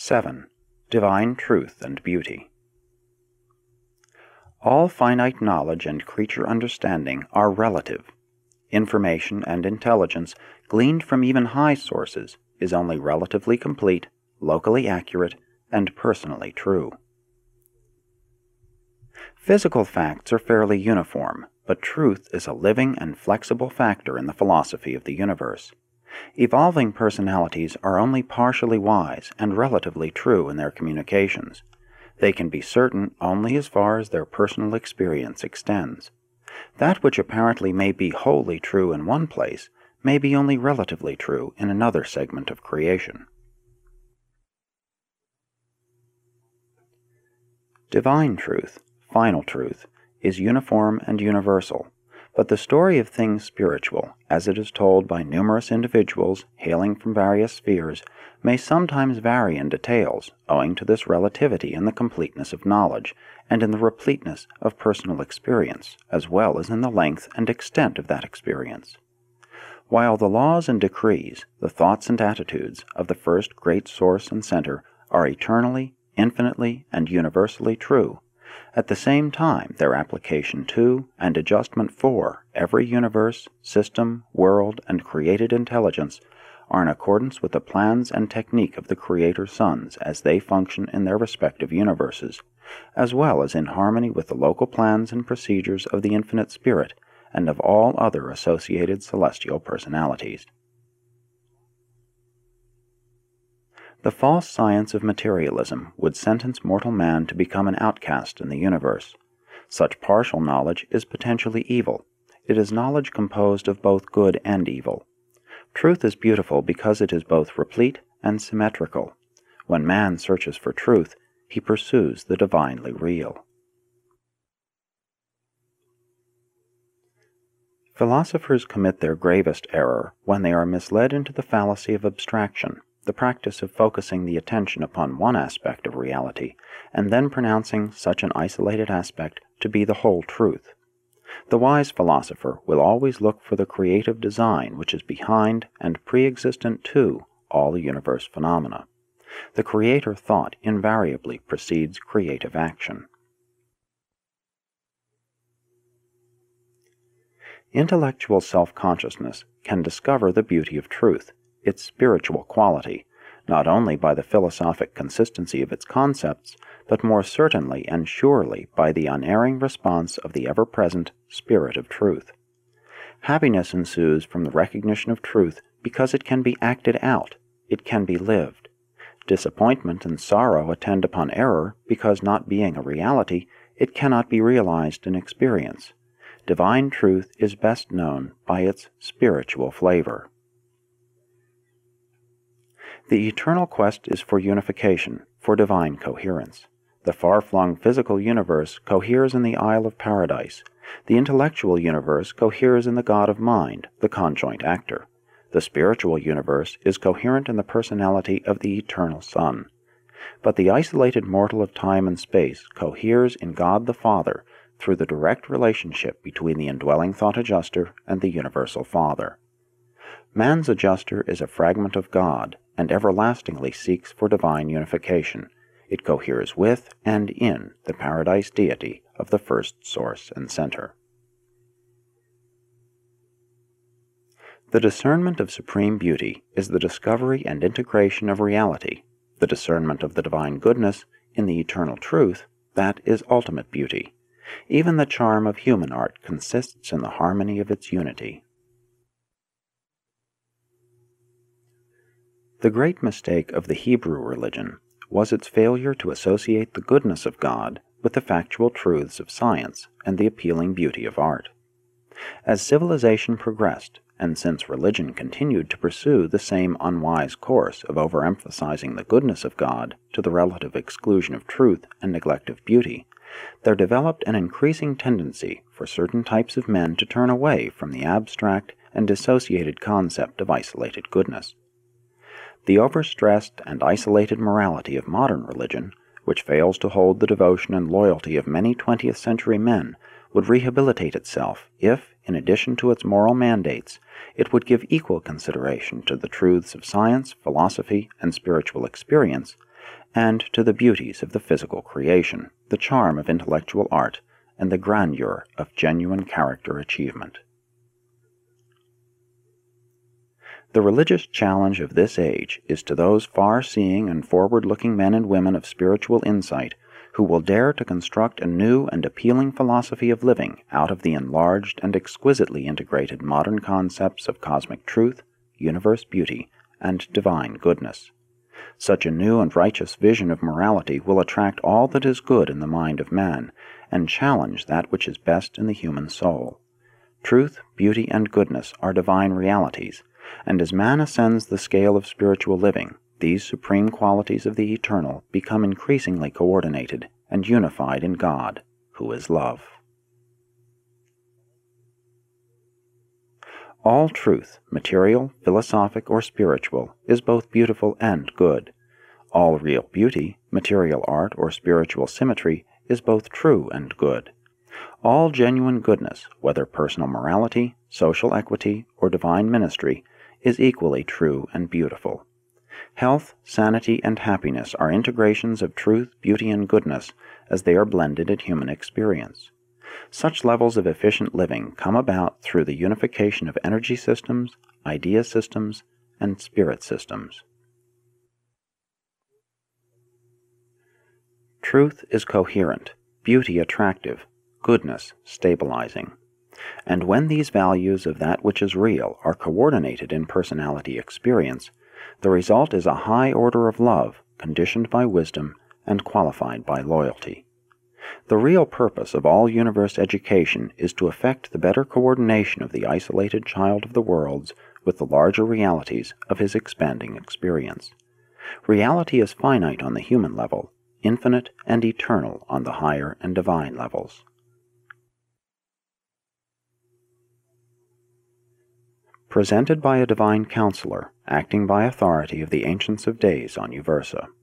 7. Divine Truth and Beauty. All finite knowledge and creature understanding are relative. Information and intelligence gleaned from even high sources is only relatively complete, locally accurate, and personally true. Physical facts are fairly uniform, but truth is a living and flexible factor in the philosophy of the universe. Evolving personalities are only partially wise and relatively true in their communications. They can be certain only as far as their personal experience extends. That which apparently may be wholly true in one place may be only relatively true in another segment of creation. Divine truth, final truth, is uniform and universal, but the story of things spiritual, as it is told by numerous individuals hailing from various spheres, may sometimes vary in details, owing to this relativity in the completeness of knowledge, and in the repleteness of personal experience, as well as in the length and extent of that experience. While the laws and decrees, the thoughts and attitudes of the first great source and center are eternally, infinitely, and universally true, at the same time their application to and adjustment for every universe, system, world, and created intelligence are in accordance with the plans and technique of the Creator Sons as they function in their respective universes, as well as in harmony with the local plans and procedures of the Infinite Spirit and of all other associated celestial personalities. The false science of materialism would sentence mortal man to become an outcast in the universe. Such partial knowledge is potentially evil. It is knowledge composed of both good and evil. Truth is beautiful because it is both replete and symmetrical. When man searches for truth, he pursues the divinely real. Philosophers commit their gravest error when they are misled into the fallacy of abstraction, the practice of focusing the attention upon one aspect of reality, and then pronouncing such an isolated aspect to be the whole truth. The wise philosopher will always look for the creative design which is behind and pre-existent to all the universe phenomena. The creator thought invariably precedes creative action. Intellectual self-consciousness can discover the beauty of truth, its spiritual quality, not only by the philosophic consistency of its concepts, but more certainly and surely by the unerring response of the ever-present Spirit of Truth. Happiness ensues from the recognition of truth because it can be acted out, it can be lived. Disappointment and sorrow attend upon error because, not being a reality, it cannot be realized in experience. Divine truth is best known by its spiritual flavor. The eternal quest is for unification, for divine coherence. The far-flung physical universe coheres in the Isle of Paradise. The intellectual universe coheres in the God of Mind, the conjoint actor. The spiritual universe is coherent in the personality of the Eternal Son. But the isolated mortal of time and space coheres in God the Father through the direct relationship between the indwelling thought adjuster and the Universal Father. Man's adjuster is a fragment of God, and everlastingly seeks for divine unification. It coheres with and in the paradise deity of the first source and center. The discernment of supreme beauty is the discovery and integration of reality. The discernment of the divine goodness in the eternal truth, that is ultimate beauty. Even the charm of human art consists in the harmony of its unity. The great mistake of the Hebrew religion was its failure to associate the goodness of God with the factual truths of science and the appealing beauty of art. As civilization progressed, and since religion continued to pursue the same unwise course of overemphasizing the goodness of God to the relative exclusion of truth and neglect of beauty, there developed an increasing tendency for certain types of men to turn away from the abstract and dissociated concept of isolated goodness. The overstressed and isolated morality of modern religion, which fails to hold the devotion and loyalty of many 20th century men, would rehabilitate itself if, in addition to its moral mandates, it would give equal consideration to the truths of science, philosophy, and spiritual experience, and to the beauties of the physical creation, the charm of intellectual art, and the grandeur of genuine character achievement. The religious challenge of this age is to those far-seeing and forward-looking men and women of spiritual insight who will dare to construct a new and appealing philosophy of living out of the enlarged and exquisitely integrated modern concepts of cosmic truth, universe beauty, and divine goodness. Such a new and righteous vision of morality will attract all that is good in the mind of man, and challenge that which is best in the human soul. Truth, beauty, and goodness are divine realities, and as man ascends the scale of spiritual living, these supreme qualities of the eternal become increasingly coordinated and unified in God, who is love. All truth, material, philosophic, or spiritual, is both beautiful and good. All real beauty, material art, or spiritual symmetry, is both true and good. All genuine goodness, whether personal morality, social equity, or divine ministry, is equally true and beautiful. Health, sanity, and happiness are integrations of truth, beauty, and goodness as they are blended in human experience. Such levels of efficient living come about through the unification of energy systems, idea systems, and spirit systems. Truth is coherent, beauty attractive, goodness stabilizing. And when these values of that which is real are coordinated in personality experience, the result is a high order of love, conditioned by wisdom and qualified by loyalty. The real purpose of all universe education is to effect the better coordination of the isolated child of the worlds with the larger realities of his expanding experience. Reality is finite on the human level, infinite and eternal on the higher and divine levels. Presented by a divine counselor, acting by authority of the Ancients of Days on Uversa.